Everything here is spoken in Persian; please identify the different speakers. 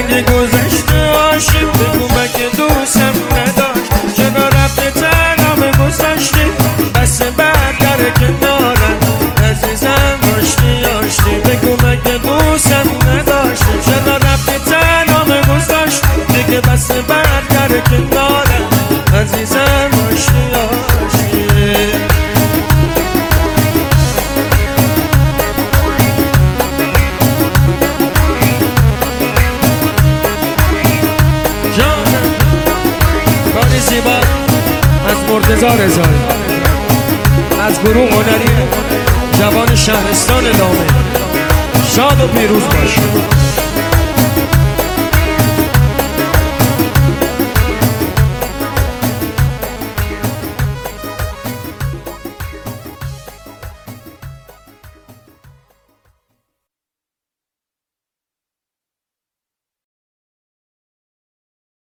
Speaker 1: اگه گذشته عاشق بگو مگه دوستم نداشت چرا رفته تنها به گذشته بس بعد در کنارم عزیزم آشتی بگو مگه دوستم نداشت چرا رفته تنها به گذشته دیگه بس بعد در کنارم عزیزم آشتی زیبا از مرتضی رضایی از گروه هنری جوان شهرستان دامه شاد و پیروز باش.